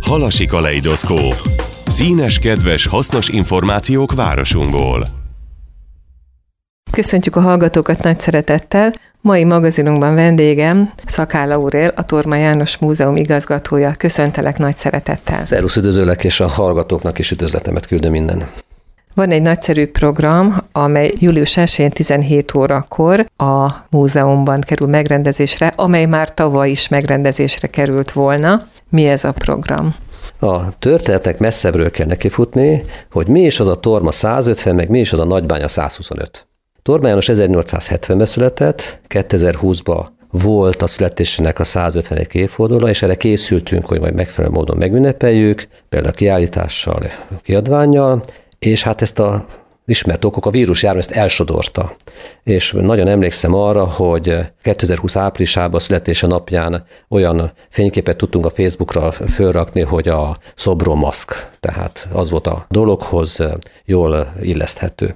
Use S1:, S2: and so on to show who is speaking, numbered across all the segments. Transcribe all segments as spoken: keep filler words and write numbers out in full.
S1: Halasi kaleidoszkóp. Színes, kedves, hasznos információk városunkból.
S2: Köszöntjük a hallgatókat nagy szeretettel. Mai magazinunkban vendégem Szakál Aurél, a Torma János Múzeum igazgatója. Köszöntelek nagy szeretettel.
S3: Szervusz, üdvözöllek, és a hallgatóknak is üdvözletemet küldöm innen.
S2: Van egy nagyszerű program, amely július elsején tizenhét órakor a múzeumban kerül megrendezésre, amely már tavaly is megrendezésre került volna. Mi ez a program?
S3: A történetnek messzebbről kell nekifutni, hogy mi is az a Torma százötven, meg mi is az a Nagybánya százhuszonöt. Torma János ezernyolcszázhetvenben született, kétezer-húszban volt a születésének a százötvenedik évfordulója, és erre készültünk, hogy majd megfelelő módon megünnepeljük, például kiállítással, kiadvánnyal, és hát ezt a ismert okok, a vírusjárvány ezt elsodorta. És nagyon emlékszem arra, hogy kétezer-húsz áprilisában a születése napján olyan fényképet tudtunk a Facebookra fölrakni, hogy a szobró maszk. Tehát az volt a dologhoz jól illeszthető.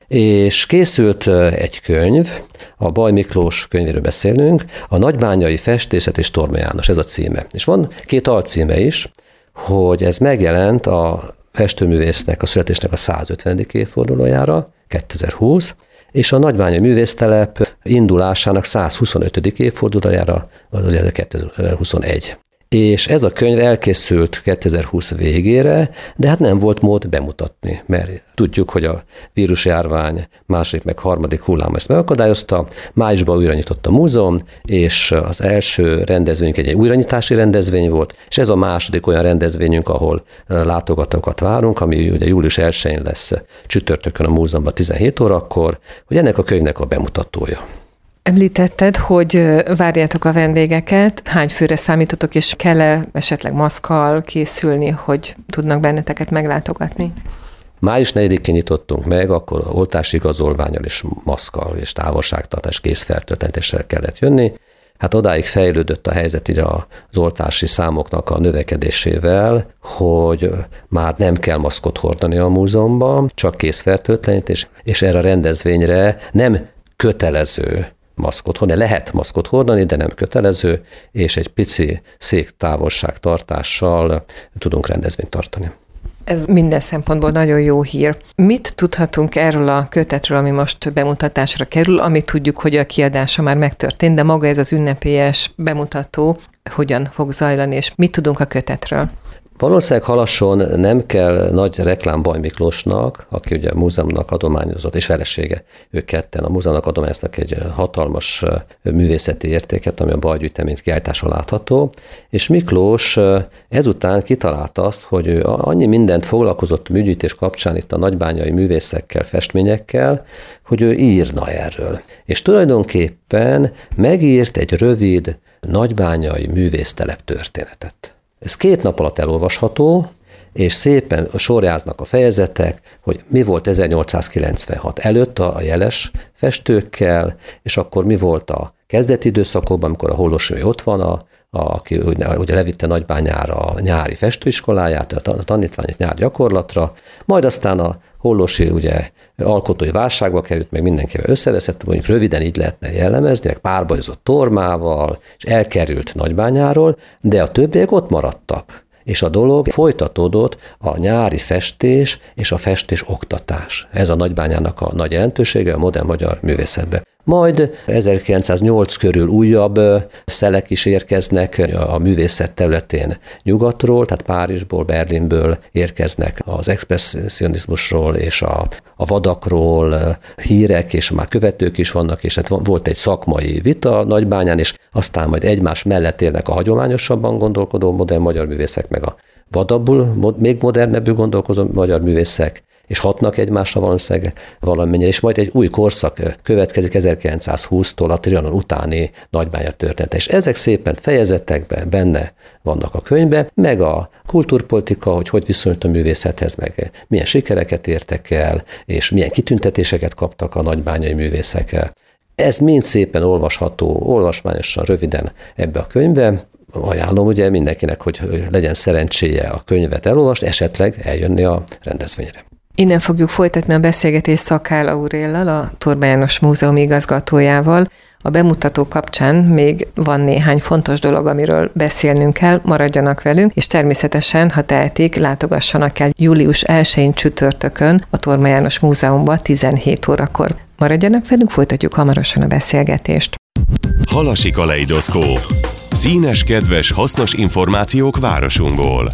S3: És készült egy könyv, a Baj Miklós könyvéről beszélünk, a Nagybányai Festészet és Torma János, ez a címe. És van két alcíme is, hogy ez megjelent a festőművésznek a születésnek a százötvenedik évfordulójára, kétezer-húsz, és a Nagybányai Művésztelep indulásának százhuszonötödik évfordulójára, az kétezer-huszonegy. És ez a könyv elkészült kétezer-húsz végére, de hát nem volt mód bemutatni, mert tudjuk, hogy a vírusjárvány második meg harmadik hullám ezt megakadályozta. Májusban újra nyitott a múzeum, és az első rendezvényünk egy újranyitási rendezvény volt, és ez a második olyan rendezvényünk, ahol látogatókat várunk, ami ugye július elsején lesz csütörtökön a múzeumban tizenhét órakor, hogy ennek a könyvnek a bemutatója.
S2: Említetted, hogy várjátok a vendégeket, hány főre számítotok, és kell-e esetleg maszkkal készülni, hogy tudnak benneteket meglátogatni?
S3: május negyedikén nyitottunk meg, akkor oltási igazolvánnyal és maszkkal és távolságtartás készfertőtlentéssel kellett jönni. Hát odáig fejlődött a helyzet így az oltási számoknak a növekedésével, hogy már nem kell maszkot hordani a múzeumban, csak készfertőtlenítés, és erre a rendezvényre nem kötelező maszkot hordani, lehet maszkot hordani, de nem kötelező, és egy pici széktávolságtartással tudunk rendezvényt tartani.
S2: Ez minden szempontból nagyon jó hír. Mit tudhatunk erről a kötetről, ami most bemutatásra kerül, amit tudjuk, hogy a kiadása már megtörtént, de maga ez az ünnepélyes bemutató hogyan fog zajlani, és mit tudunk a kötetről?
S3: Valószínűleg Halason nem kell nagy reklám Baj Miklósnak, aki ugye a múzeumnak adományozott, és felesége, ők ketten a múzeumnak adományoztak egy hatalmas művészeti értéket, ami a Baj gyűjtemény kiállításon látható, és Miklós ezután kitalálta azt, hogy ő annyi mindent foglalkozott műgyűjtés kapcsán itt a nagybányai művészekkel, festményekkel, hogy ő írna erről. És tulajdonképpen megírt egy rövid nagybányai művésztelep történetet. Ez két nap alatt elolvasható, és szépen sorjáznak a fejezetek, hogy mi volt ezernyolcszázkilencvenhat előtt a jeles festőkkel, és akkor mi volt a kezdeti időszakokban, amikor a Hollósy ott van, a, a, aki ugye levitte Nagybányára a nyári festőiskoláját, a tanítványok nyár gyakorlatra, majd aztán a Hollósy ugye alkotói válságba került, meg mindenkivel összeveszett, mondjuk röviden így lehetne jellemezni, meg párbajozott Tormával, és elkerült Nagybányáról, de a többiek ott maradtak. És a dolog folytatódott a nyári festés és a festés oktatás. Ez a Nagybányának a nagy jelentősége a modern magyar művészetben. Majd ezerkilencszáznyolc körül újabb szelek is érkeznek a művészet területén nyugatról, tehát Párizsból, Berlinből érkeznek az expresszionizmusról és a, a vadakról hírek, és már követők is vannak, és hát volt egy szakmai vita Nagybányán, és aztán majd egymás mellett élnek a hagyományosabban gondolkodó modern magyar művészek, meg a vadabbul, még modernebbül gondolkozó magyar művészek, és hatnak egymásra valószínűleg valamennyire, és majd egy új korszak következik ezerkilencszázhúsztól a Trianon utáni Nagybánya története. És ezek szépen fejezetekben benne vannak a könyvben, meg a kultúrpolitika, hogy hogy viszonyult a művészethez, meg milyen sikereket értek el, és milyen kitüntetéseket kaptak a nagybányai művészek. Ez mind szépen olvasható, olvasmányosan, röviden ebbe a könyvbe. Ajánlom ugye mindenkinek, hogy legyen szerencséje a könyvet elolvasni, esetleg eljönni a rendezvényre.
S2: Innen fogjuk folytatni a beszélgetést Szakál Auréllal, a Torma János Múzeum igazgatójával. A bemutató kapcsán még van néhány fontos dolog, amiről beszélnünk kell, maradjanak velünk, és természetesen, ha tehetik, látogassanak el július elsején csütörtökön a Torma János Múzeumban tizenhét órakor. Maradjanak velünk, folytatjuk hamarosan a beszélgetést.
S1: Halasi kaleidoszkóp. Színes, kedves, hasznos információk városunkból.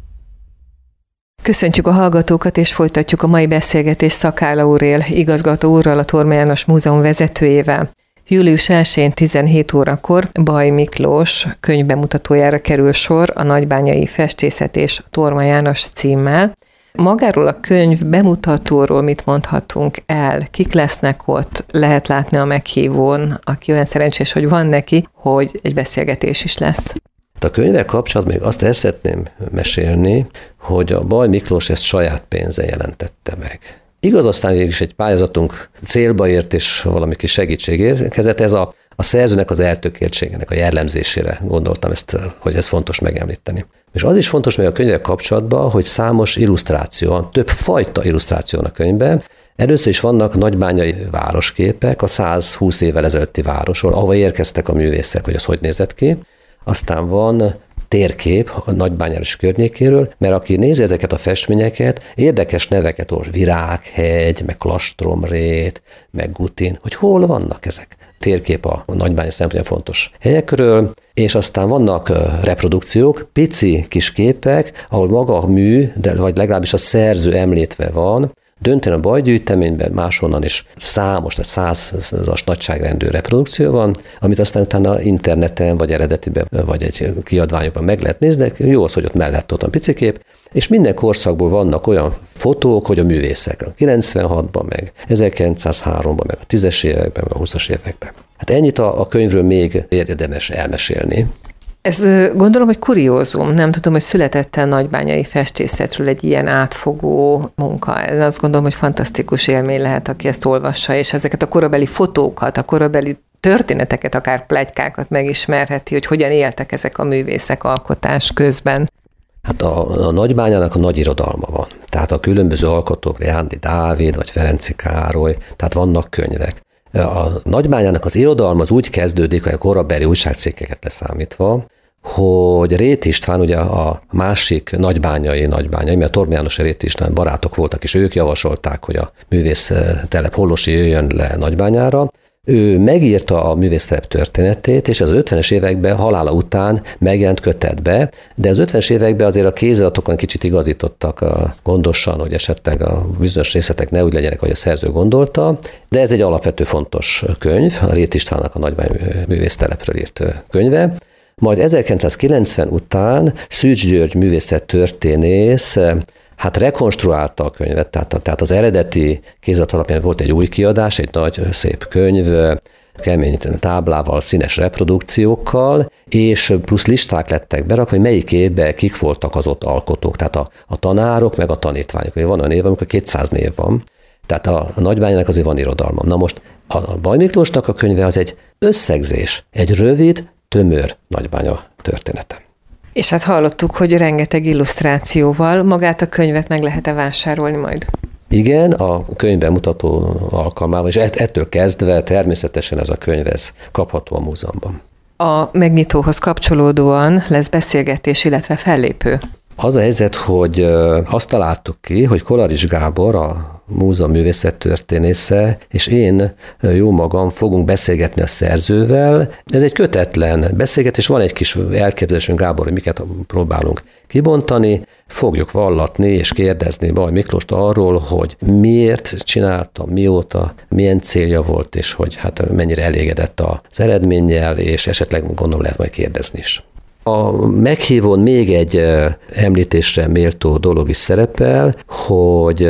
S2: Köszöntjük a hallgatókat, és folytatjuk a mai beszélgetést Szakál Aurél igazgató úrral, a Torma János Múzeum vezetőjével. július elsején tizenhét órakor Baj Miklós könyvbemutatójára kerül sor a Nagybányai Festészet és Torma János címmel. Magáról a könyv bemutatóról mit mondhatunk el? Kik lesznek ott? Lehet látni a meghívón, aki olyan szerencsés, hogy van neki, hogy egy beszélgetés is lesz.
S3: A könyvvel kapcsolatban még azt el szeretném mesélni, hogy a Baj Miklós ezt saját pénzen jelentette meg. Igaz, aztán végül is egy pályázatunk célba ért, és valami kis segítség érkezett. Ez a, a szerzőnek az eltökéltségének a jellemzésére gondoltam ezt, hogy ez fontos megemlíteni. És az is fontos még a könyvvel kapcsolatban, hogy számos illusztráció, több fajta illusztráció a könyvben. Először is vannak nagybányai városképek a száz húsz évvel ezelőtti városról, ahova érkeztek a művészek, hogy az hogy nézett ki. Aztán van térkép a Nagybányáros környékéről, mert aki nézi ezeket a festményeket, érdekes neveket olvas, Virághegy, meg Klastromrét, meg Gutin, hogy hol vannak ezek. Térkép a Nagybánya szempontjából fontos helyekről, és aztán vannak reprodukciók, pici kis képek, ahol maga a mű, de vagy legalábbis a szerző említve van, döntően a Bajgyűjteményben, máshonnan is számos, tehát százas nagyságrendű reprodukció van, amit aztán utána interneten, vagy eredetiben, vagy egy kiadványokban meg lehet nézni, de jó az, hogy ott mellett ott van picikép, és minden korszakból vannak olyan fotók, hogy a művészek kilencvenhatban, meg ezerkilencszázháromban, meg a tízes években, meg a húszas években. Hát ennyit a, a könyvről még érdemes elmesélni.
S2: Ez gondolom, hogy kuriózum. Nem tudom, hogy született a nagybányai festészetről egy ilyen átfogó munka. Ez azt gondolom, hogy fantasztikus élmény lehet, aki ezt olvassa, és ezeket a korabeli fotókat, a korabeli történeteket, akár pletykákat megismerheti, hogy hogyan éltek ezek a művészek alkotás közben.
S3: Hát a, a Nagybányának a nagy irodalma van. Tehát a különböző alkotók, Jándi Dávid, vagy Ferenczy Károly, tehát vannak könyvek. A Nagybányának az irodalma az úgy kezdődik, hogy a korabeli újságcikkeket leszámítva, hogy Réth István, ugye a másik nagybányai nagybányai, mert a Torma János és Réth István barátok voltak, és ők javasolták, hogy a művésztelep Hollosi jöjjön le Nagybányára. Ő megírta a művésztelep történetét, és az ötvenes években halála után megjelent kötetbe, de az ötvenes években azért a kéziratokon kicsit igazítottak a, gondosan, hogy esetleg a bizonyos részletek ne úgy legyenek, hogy a szerző gondolta, de ez egy alapvető fontos könyv, a Réth Istvánnak a Nagybányai művésztelepről írt könyve. Majd ezerkilencszázkilencven után Szűcs György művészettörténész hát rekonstruálta a könyvet, tehát, tehát az eredeti kézirat alapján volt egy új kiadás, egy nagy szép könyv, kemény táblával, színes reprodukciókkal, és plusz listák lettek berakva, hogy melyik évben kik voltak az ott alkotók, tehát a, a tanárok, meg a tanítványok. Van olyan év, amikor kétszáz név van, tehát a, a Nagybányának azért van irodalma. Na most a Baj Miklósnak a könyve az egy összegzés, egy rövid, tömör Nagybánya története.
S2: És hát hallottuk, hogy rengeteg illusztrációval magát a könyvet meg lehet-e vásárolni majd?
S3: Igen, a könyvbemutató alkalmával, és ettől kezdve természetesen ez a könyv ez kapható a múzeumban.
S2: A megnyitóhoz kapcsolódóan lesz beszélgetés, illetve fellépő.
S3: Az a helyzet, hogy azt találtuk ki, hogy Kolarics Gábor, a múzeum művészettörténésze, és én jó magam fogunk beszélgetni a szerzővel. Ez egy kötetlen beszélgetés, van egy kis elképzelésünk Gábor, hogy miket próbálunk kibontani, fogjuk vallatni és kérdezni Baj Miklóst arról, hogy miért csinálta, mióta, milyen célja volt, és hogy hát mennyire elégedett az eredménnyel, és esetleg gondolom lehet majd kérdezni is. A meghívón még egy említésre méltó dolog is szerepel, hogy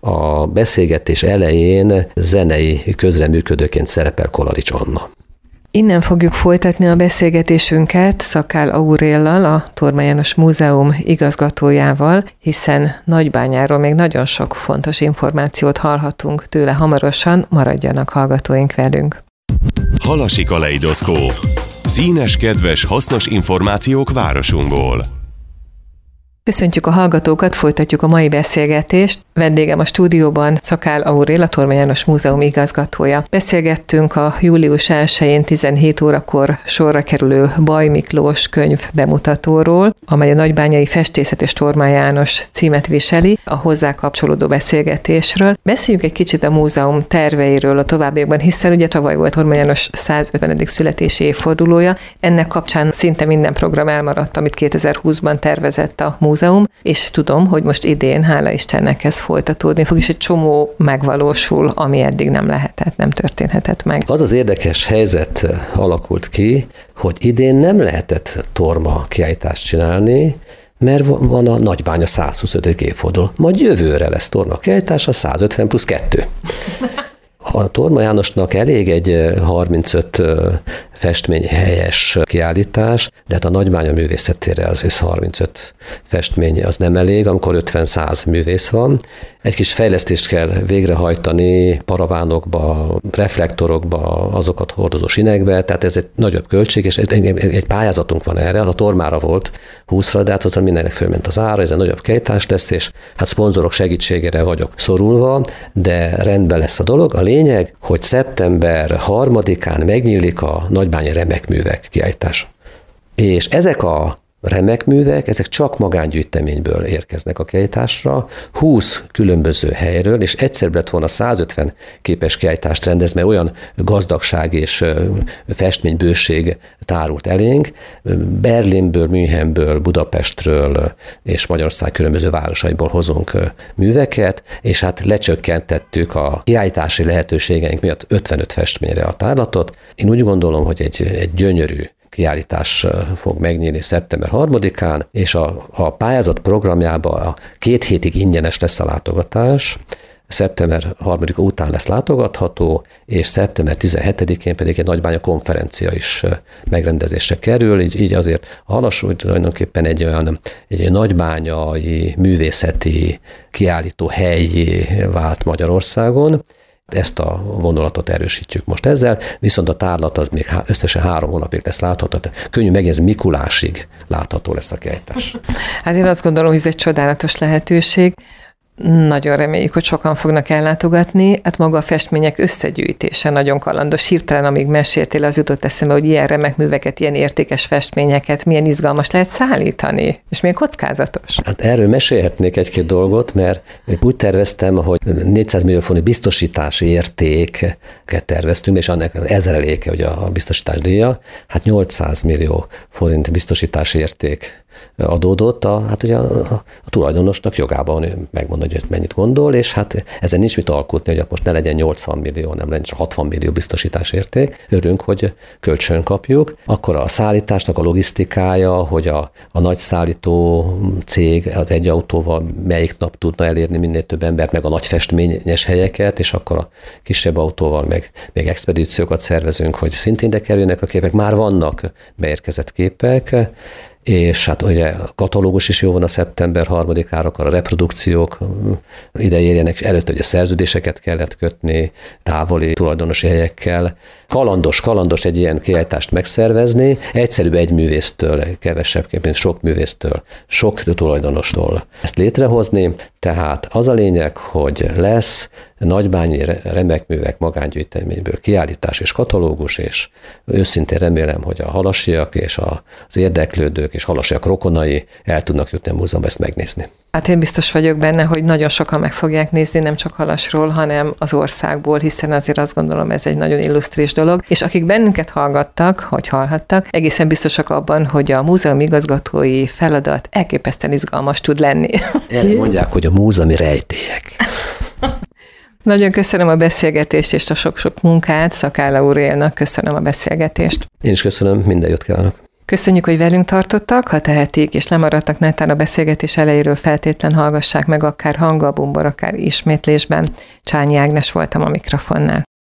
S3: a beszélgetés elején zenei közreműködőként szerepel Kolarics Anna.
S2: Innen fogjuk folytatni a beszélgetésünket Szakál Auréllal, a Torma János Múzeum igazgatójával, hiszen Nagybányáról még nagyon sok fontos információt hallhatunk tőle hamarosan, maradjanak hallgatóink velünk.
S1: Halasi kaleidoszkóp. Színes, kedves, hasznos információk városunkból.
S2: Köszöntjük a hallgatókat, folytatjuk a mai beszélgetést. Vendégem a stúdióban Szakál Aurél, a Thorman János Múzeum igazgatója. Beszélgettünk a július elsején tizenhét órakor sorra kerülő Baj Miklós könyv bemutatóról, amely a Nagybányai Festészet és Thorman János címet viseli, a hozzá kapcsolódó beszélgetésről. Beszéljünk egy kicsit a múzeum terveiről a továbbiakban, hiszen ugye tavaly volt Thorman János százötvenedik születési évfordulója. Ennek kapcsán szinte minden program elmaradt, amit kétezer-húszban tervezett a múzeum, és tudom, hogy most idén, hála Istennek, ez folytatódni fog, és egy csomó megvalósul, ami eddig nem lehetett, nem történhetett meg.
S3: Az az érdekes helyzet alakult ki, hogy idén nem lehetett torma kiállítást csinálni, mert van a Nagybánya százhuszonötödik évforduló. Majd jövőre lesz torma kiállítás, a százötven plusz kettő. A Thorman Jánosnak elég egy harmincöt festményhelyes kiállítás, de hát a Nagybánya művészetére az harmincöt festmény az nem elég, amikor ötven-száz művész van. Egy kis fejlesztést kell végrehajtani paravánokba, reflektorokba, azokat hordozó sinekbe, tehát ez egy nagyobb költség, és egy, egy pályázatunk van erre, a tormára volt húszra, de hát aztán mindennek fölment az ára, ez egy nagyobb kiállítás lesz, és hát szponzorok segítségére vagyok szorulva, de rendben lesz a dolog. A lényeg, hogy szeptember harmadikán megnyílik a Nagybányai Remekművek kiállítás. És ezek a remekművek, ezek csak magángyűjteményből érkeznek a kiállításra, húsz különböző helyről, és egyszerűbb lett volna százötven képes kiállítást rendezni, mert olyan gazdagság és festménybőség tárult elénk. Berlinből, Münchenből, Budapestről és Magyarország különböző városaiból hozunk műveket, és hát lecsökkentettük a kiállítási lehetőségeink miatt ötvenöt festményre a tárlatot. Én úgy gondolom, hogy egy, egy gyönyörű kiállítás fog megnyílni szeptember harmadikán, és a, a pályázat programjában a két hétig ingyenes lesz a látogatás, szeptember harmadika után lesz látogatható, és szeptember tizenhetedikén pedig egy Nagybánya konferencia is megrendezésre kerül, így, így azért a Halas úgy tulajdonképpen egy olyan egy nagybányai művészeti kiállító helyé vált Magyarországon. Ezt a vonulatot erősítjük most ezzel, viszont a tárlat az még összesen három hónapig lesz látható, tehát könnyű megjegyezni, Mikulásig látható lesz a kiállítás. Hát
S2: én azt gondolom, hogy ez egy csodálatos lehetőség. Nagyon reméljük, hogy sokan fognak ellátogatni. Hát maga a festmények összegyűjtése nagyon kalandos. Hirtelen, amíg meséltél, az jutott eszembe, hogy ilyen remek műveket, ilyen értékes festményeket milyen izgalmas lehet szállítani, és milyen kockázatos. Hát erről mesélhetnék egy-két dolgot, mert úgy terveztem, hogy négyszáz millió forint biztosítási értéket terveztünk, és annak ezreléke, hogy a biztosítás díja, hát nyolcszáz millió forint biztosítási érték adódott, a, hát ugye a, a, a tulajdonosnak jogában megmondja, hogy mennyit gondol, és hát ezen nincs mit alkotni, hogy most ne legyen nyolcvan millió, nem legyen csak hatvan millió biztosítás érték. Örülünk, hogy kölcsön kapjuk. Akkor a szállításnak a logisztikája, hogy a, a nagy szállító cég az egy autóval melyik nap tudna elérni minél több embert, meg a nagy festményes helyeket, és akkor a kisebb autóval meg még expedíciókat szervezünk, hogy szintén ide kerüljenek a képek. Már vannak beérkezett képek, és hát ugye a katalógus is jó van a szeptember harmadikára, akkor a reprodukciók ide érjenek, és előtt ugye szerződéseket kellett kötni távoli tulajdonosi helyekkel. Kalandos, kalandos egy ilyen kiállítást megszervezni, egyszerűbb egy művésztől, kevesebb, mint sok művésztől, sok tulajdonostól ezt létrehozni, tehát az a lényeg, hogy lesz nagybányi remekművek magángyűjteményből kiállítás és katalógus, és őszintén remélem, hogy a halasiak és az érdeklődők és halasiak rokonai el tudnak jutni a múzeumba ezt megnézni. Hát én biztos vagyok benne, hogy nagyon sokan meg fogják nézni, nem csak Halasról, hanem az országból, hiszen azért azt gondolom, ez egy nagyon illusztris dolog. És akik bennünket hallgattak, vagy hallhattak, egészen biztosak abban, hogy a múzeum igazgatói feladat elképesztően izgalmas tud lenni. Erre mondják, hogy a múzeumi rejtélyek. Nagyon köszönöm a beszélgetést és a sok-sok munkát, Szakál Aurélnak köszönöm a beszélgetést. Én is köszönöm, minden jót kívánok. Köszönjük, hogy velünk tartottak, ha tehetik, és lemaradtak netán a beszélgetés elejéről, feltétlen hallgassák meg akár hangalbumban, akár ismétlésben. Csányi Ágnes voltam a mikrofonnál.